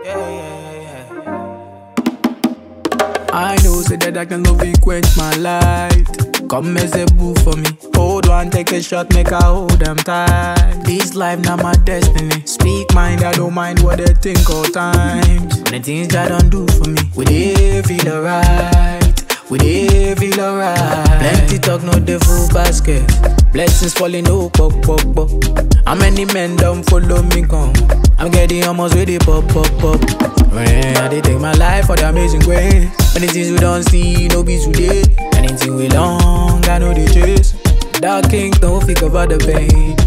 I know, say that I can love you, quench my light. Come as a boo for me. Hold one, take a shot, make I hold them tight. This life not my destiny. Speak mind, I don't mind what they think all times. When the things that don't do for me, we dey feel alright. We dey feel alright. Plenty talk, no dey full basket. Blessings falling, no pop. How many men don't follow me come? I'm getting almost ready, pop. When I dey take my life for the amazing grace. Many things we don't see, no be today. Anything we long, I know they chase. Dark king don't think about the pain.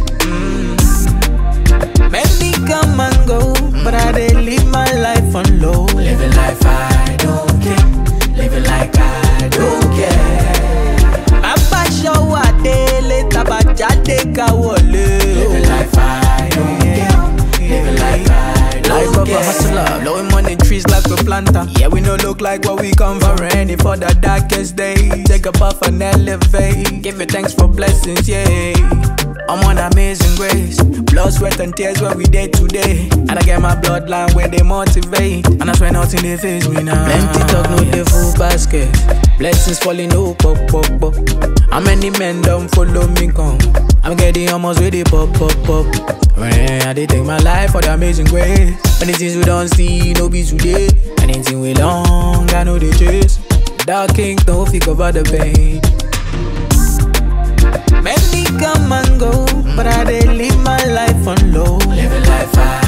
Many come and go, but I dey live my life on low. Living life I don't care. Living like I don't care. Abba show a day later, but jade ka wole. Living life I don't care. Living like I don't care. Life of a hustler, blowing money trees like a planter. Yeah, we no look like what we come from. Ready for the darkest days. Take a puff and elevate. Give it thanks for blessings, yeah. I'm on amazing grace. Blood, sweat and tears where we day today. And I get my bloodline where they motivate. And I swear nothing they face me now. Plenty talk, no dey full basket. Blessings falling, no pop. How many men don't follow me come? I'm getting almost ready, pop. When I dey take my life for the amazing grace. Many things we don't see, no be today. Anything we long, I know they chase. Dark king don't think about the pain. Many come and go, but I dey live my life on low. Living life I